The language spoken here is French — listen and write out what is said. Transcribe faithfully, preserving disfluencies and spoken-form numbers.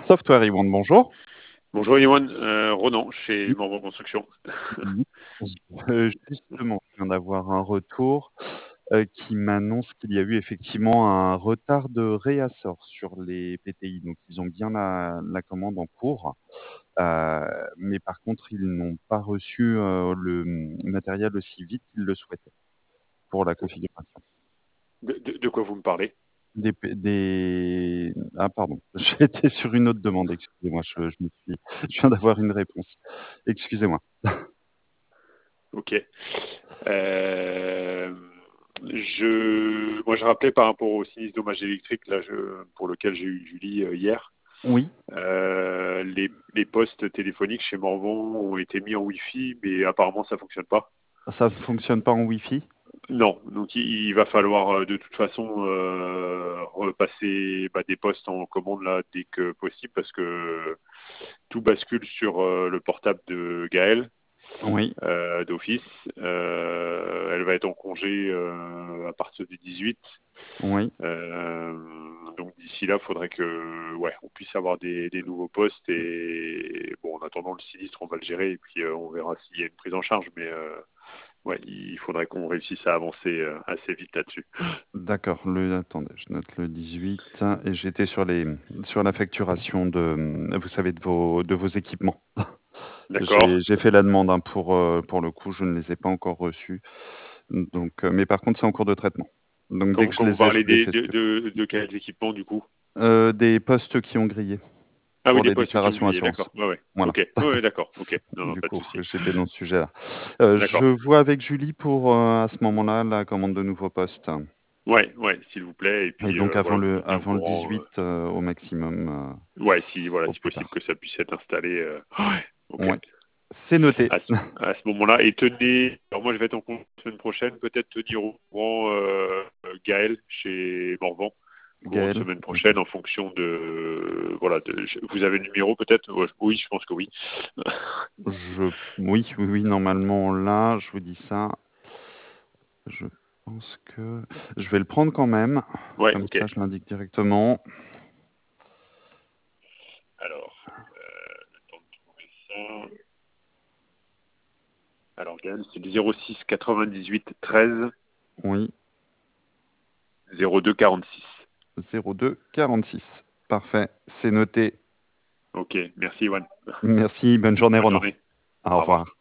Software, Yvonne, bonjour. Bonjour Yoann, euh, Ronan chez Oui, Morvan Construction. oui. Euh, justement, je viens d'avoir un retour euh, qui m'annonce qu'il y a eu effectivement un retard de réassort sur les P T I. Donc, ils ont bien la, la commande en cours, euh, mais par contre, ils n'ont pas reçu euh, le matériel aussi vite qu'ils le souhaitaient pour la configuration. De, de- de quoi vous me parlez? Des, P- des... Ah, pardon, j'étais sur une autre demande, excusez-moi, je, je me suis... je viens d'avoir une réponse. Excusez-moi. Ok. Euh, je, moi, je rappelais par rapport au sinistre dommage électrique là, je- pour lequel j'ai eu Julie euh, hier. Oui, Euh, les, les postes téléphoniques chez Morvan ont été mis en Wi-Fi, mais apparemment ça fonctionne pas. ça ne fonctionne pas en Wi-Fi? Non, donc il, il va falloir euh, de toute façon euh, repasser bah, des postes en commande là dès que possible parce que tout bascule sur euh, le portable de Gaël. Oui, euh, d'office. Euh, elle va être en congé euh, à partir du dix-huit. oui. Euh, donc d'ici là, il faudrait que ouais, on puisse avoir des, des nouveaux postes. Et bon, en attendant le sinistre, on va le gérer et puis euh, on verra s'il y a une prise en charge. Mais euh, ouais, il faudrait qu'on réussisse à avancer euh, assez vite là-dessus. D'accord. Le, attendez, je note le dix-huit et j'étais sur les sur la facturation de, vous savez, de vos de vos équipements. D'accord. J'ai j'ai fait la demande hein, pour euh, pour le coup, je ne les ai pas encore reçus. Donc, euh, mais par contre, c'est en cours de traitement. Donc dès Quand, que je quand vous les ai, je parlez vous les des, fais de, suivre. de, de quels équipements du coup? Euh, des postes qui ont grillé Ah oui, pour des les postes qui ont déclarations grillé, assurance. d'accord. Ouais, ouais. Voilà. Ok. Ouais, ouais, d'accord. Ok. Non, non, Du pas de coup, souci. j'étais dans ce sujet-là. Euh, je D'accord. vois avec Julie pour euh, à ce moment-là la commande de nouveaux postes. Ouais, ouais, s'il vous plaît. Et Et puis donc euh, avant voilà, vous nous le tenez au avant le courant. dix-huit euh, euh, au maximum, euh, Ouais, si voilà, au si plus possible que tard. ça puisse être installé. euh, Ouais, ok. Ouais, c'est noté. À ce, à ce moment-là, et tenez. Alors moi, je vais être en compte la semaine prochaine. Peut-être tenir au courant euh, Gaël chez Morvan courant de Gaël, semaine ok. prochaine en fonction de voilà. De, vous avez le numéro peut-être? Ouais, oui, je pense que oui. Je, oui, oui, oui, normalement là, je vous dis ça. Je pense que je vais le prendre quand même. Ouais, Comme ok. ça, je l'indique directement. Alors, euh, le temps de trouver ça. Alors Gaël, c'est le zéro six quatre-vingt-dix-huit treize Oui, zéro deux quarante-six. zéro deux quarante-six. Parfait, c'est noté. Ok, merci Juan. Merci, bonne journée, Bonne Ronan. journée. Au Au revoir. revoir.